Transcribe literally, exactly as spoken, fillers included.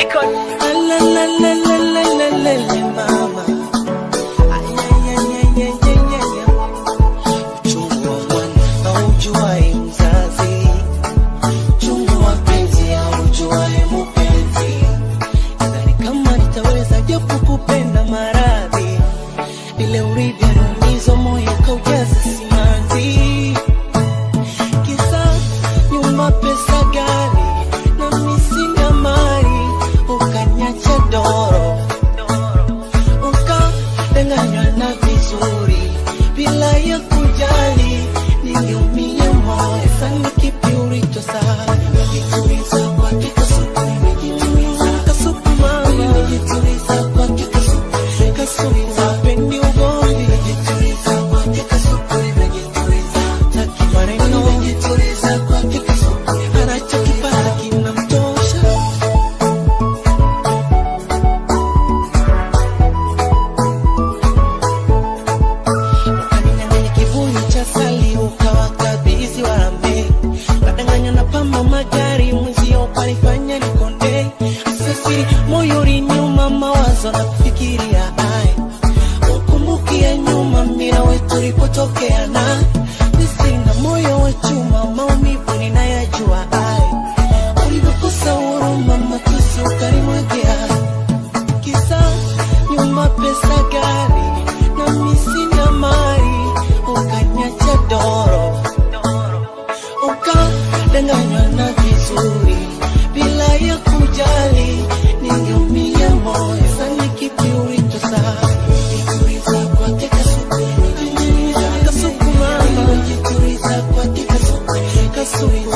record. La la la la la la la la mama. Ay ay ay ay ay ay ay. Uchungu wa mwana haujuai mzazi, uchungu wa penzi haujuai mupenzi. Sidhani kama nitaweza japo kupenda maradhi, ile uridi numizo moyo kaujaza simanzi. Kisa nyuma pesa gani na misina mali, ukanyacha doro, ukadanganywa na vizuri bila ya kujali. Niliumia moyo sana, kipi ulichosahau? Nimejituliza kwa kikasuku, nimejituliza kasuku mama, nimejituliza kwa kikasuku, kasuku hapendi ugomvi. Nimejituliza kwa kikasuku, nimejituliza taki maneno, nimejituliza kwa kikasuku, anachokipata kinamtosha. Ukaninyang'anya kibuyu cha sali, ukawakabidhi warambe, kadanganya na pamba magari, mwenzio ukanifanya nikonde. Sasiri moyo uliniuma, mawazo na kufikiria ai, ukumbukia nyuma mira wetu ulipotokea na nisina moyo wa chuma, maumivu ninayajua ai, ulivyokosa huruma matusi ukanimwekea. Kisa nyuma pesa gari na misina mali, ukanyacha doro, ukadanganywa na vizuri bila ya kujali. Niliumia moyo sana, kipi ulichosahau? Nimejituliza kwa kikasuku, nimejituliza kasuku mama, nimejituliza kwa kikasuku, kasuku